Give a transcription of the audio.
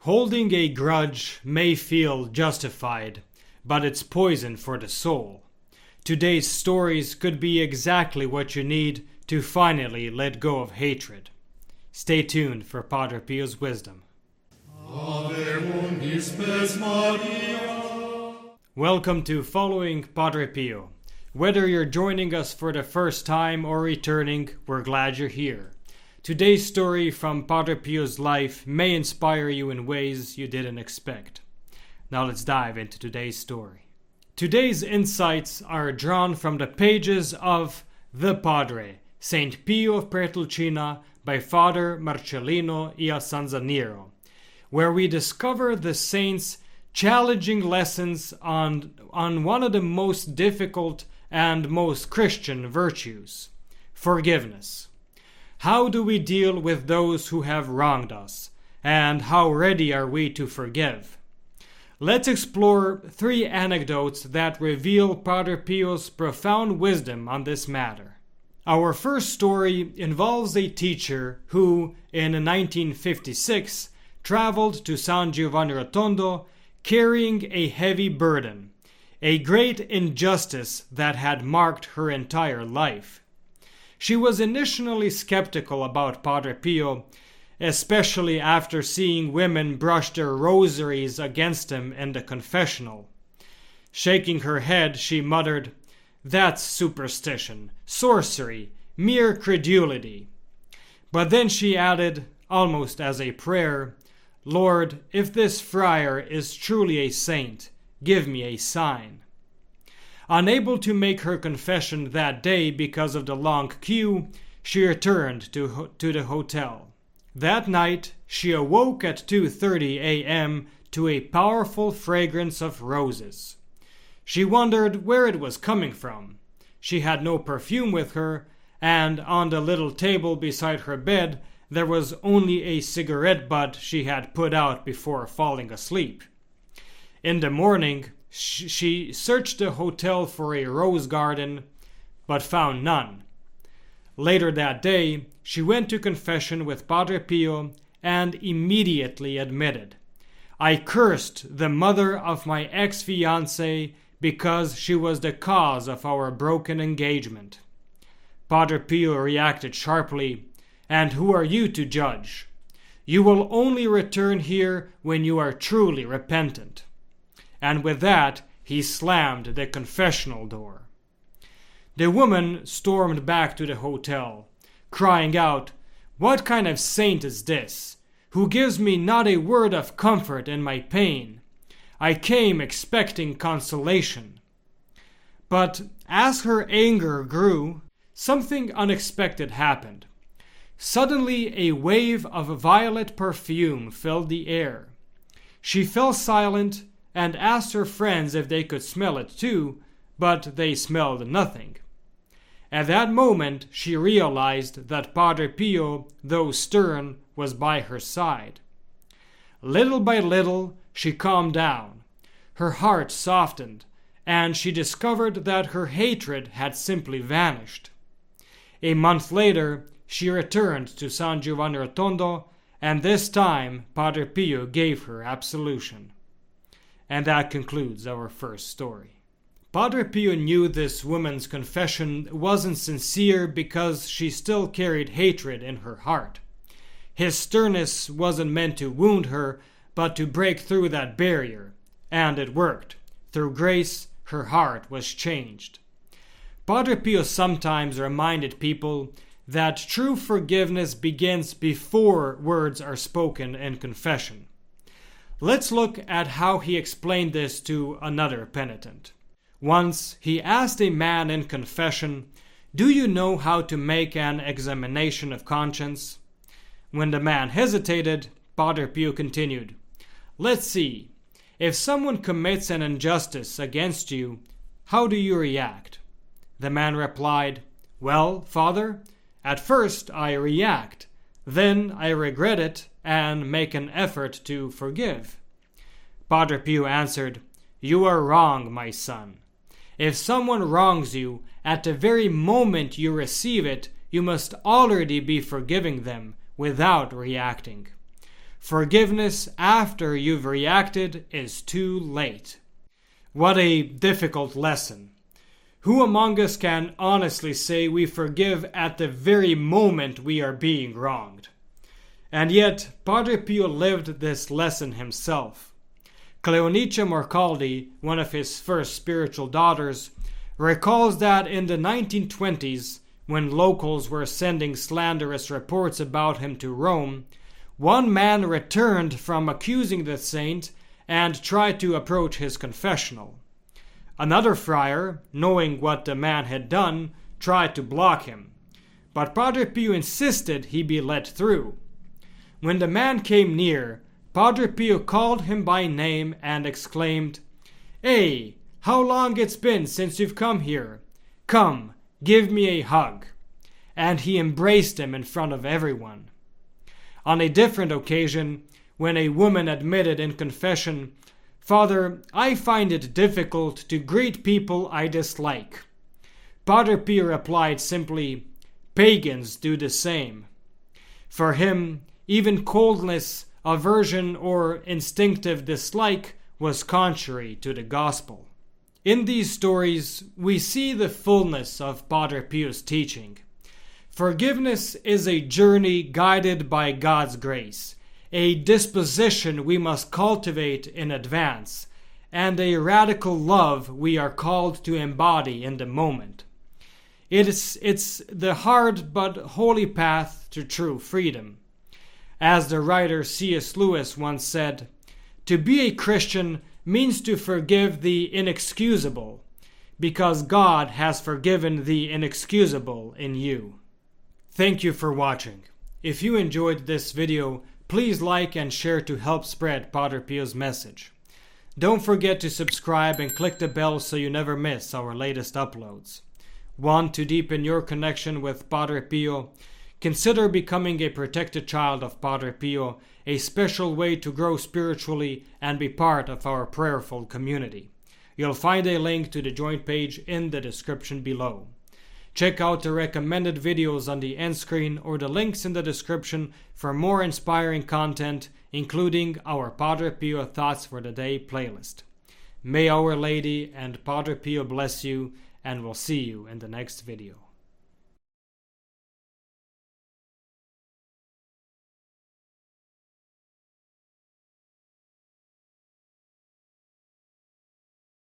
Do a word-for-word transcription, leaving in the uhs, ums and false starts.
Holding a grudge may feel justified, but it's poison for the soul. Today's stories could be exactly what you need to finally let go of hatred. Stay tuned for Padre Pio's wisdom. Ave spes Maria. Welcome to Following Padre Pio. Whether you're joining us for the first time or returning, we're glad you're here. Today's story from Padre Pio's life may inspire you in ways you didn't expect. Now let's dive into today's story. Today's insights are drawn from the pages of The Padre, Saint Pio of Pietrelcina by Father Marcellino Iasanzaniero, where we discover the saint's challenging lessons on, on one of the most difficult and most Christian virtues, forgiveness. How do we deal with those who have wronged us, and how ready are we to forgive? Let's explore three anecdotes that reveal Padre Pio's profound wisdom on this matter. Our first story involves a teacher who, in nineteen fifty-six, traveled to San Giovanni Rotondo carrying a heavy burden, a great injustice that had marked her entire life. She was initially skeptical about Padre Pio, especially after seeing women brush their rosaries against him in the confessional. Shaking her head, she muttered, "That's superstition, sorcery, mere credulity." But then she added, almost as a prayer, "Lord, if this friar is truly a saint, give me a sign." Unable to make her confession that day because of the long queue, she returned to, ho- to the hotel. That night, she awoke at two thirty a.m. to a powerful fragrance of roses. She wondered where it was coming from. She had no perfume with her, and on the little table beside her bed there was only a cigarette butt she had put out before falling asleep. In the morning, she searched the hotel for a rose garden, but found none. Later that day, she went to confession with Padre Pio and immediately admitted, "I cursed the mother of my ex-fiancée because she was the cause of our broken engagement." Padre Pio reacted sharply, "And who are you to judge? You will only return here when you are truly repentant." And with that, he slammed the confessional door. The woman stormed back to the hotel, crying out, "What kind of saint is this, who gives me not a word of comfort in my pain? I came expecting consolation." But as her anger grew, something unexpected happened. Suddenly, a wave of violet perfume filled the air. She fell silent and asked her friends if they could smell it too, but they smelled nothing. At that moment, she realized that Padre Pio, though stern, was by her side. Little by little, she calmed down. Her heart softened, and she discovered that her hatred had simply vanished. A month later, she returned to San Giovanni Rotondo, and this time Padre Pio gave her absolution. And that concludes our first story. Padre Pio knew this woman's confession wasn't sincere because she still carried hatred in her heart. His sternness wasn't meant to wound her, but to break through that barrier, and it worked. Through grace, her heart was changed. Padre Pio sometimes reminded people that true forgiveness begins before words are spoken in confession. Let's look at how he explained this to another penitent. Once he asked a man in confession, "Do you know how to make an examination of conscience?" When the man hesitated, Padre Pio continued, "Let's see. If someone commits an injustice against you, how do you react?" The man replied, "Well, Father, at first I react, then I regret it and make an effort to forgive." Padre Pio answered, "You are wrong, my son. If someone wrongs you, at the very moment you receive it, you must already be forgiving them without reacting. Forgiveness after you've reacted is too late. What a difficult lesson. Who among us can honestly say we forgive at the very moment we are being wronged? And yet, Padre Pio lived this lesson himself. Cleonicia Morcaldi, one of his first spiritual daughters, recalls that in the nineteen twenties, when locals were sending slanderous reports about him to Rome, one man returned from accusing the saint and tried to approach his confessional. Another friar, knowing what the man had done, tried to block him, but Padre Pio insisted he be let through. When the man came near, Padre Pio called him by name and exclaimed, "Hey, how long it's been since you've come here? Come, give me a hug." And he embraced him in front of everyone. On a different occasion, when a woman admitted in confession, "Father, I find it difficult to greet people I dislike," Padre Pio replied simply, "Pagans do the same." For him, even coldness, aversion, or instinctive dislike was contrary to the gospel. In these stories, we see the fullness of Padre Pio's teaching. Forgiveness is a journey guided by God's grace, a disposition we must cultivate in advance, and a radical love we are called to embody in the moment. It's, it's the hard but holy path to true freedom. As the writer C S Lewis once said, "To be a Christian means to forgive the inexcusable, because God has forgiven the inexcusable in you." Thank you for watching. If you enjoyed this video, please like and share to help spread Padre Pio's message. Don't forget to subscribe and click the bell so you never miss our latest uploads. Want to deepen your connection with Padre Pio? Consider becoming a protected child of Padre Pio, a special way to grow spiritually and be part of our prayerful community. You'll find a link to the joint page in the description below. Check out the recommended videos on the end screen or the links in the description for more inspiring content, including our Padre Pio Thoughts for the Day playlist. May Our Lady and Padre Pio bless you, and we'll see you in the next video.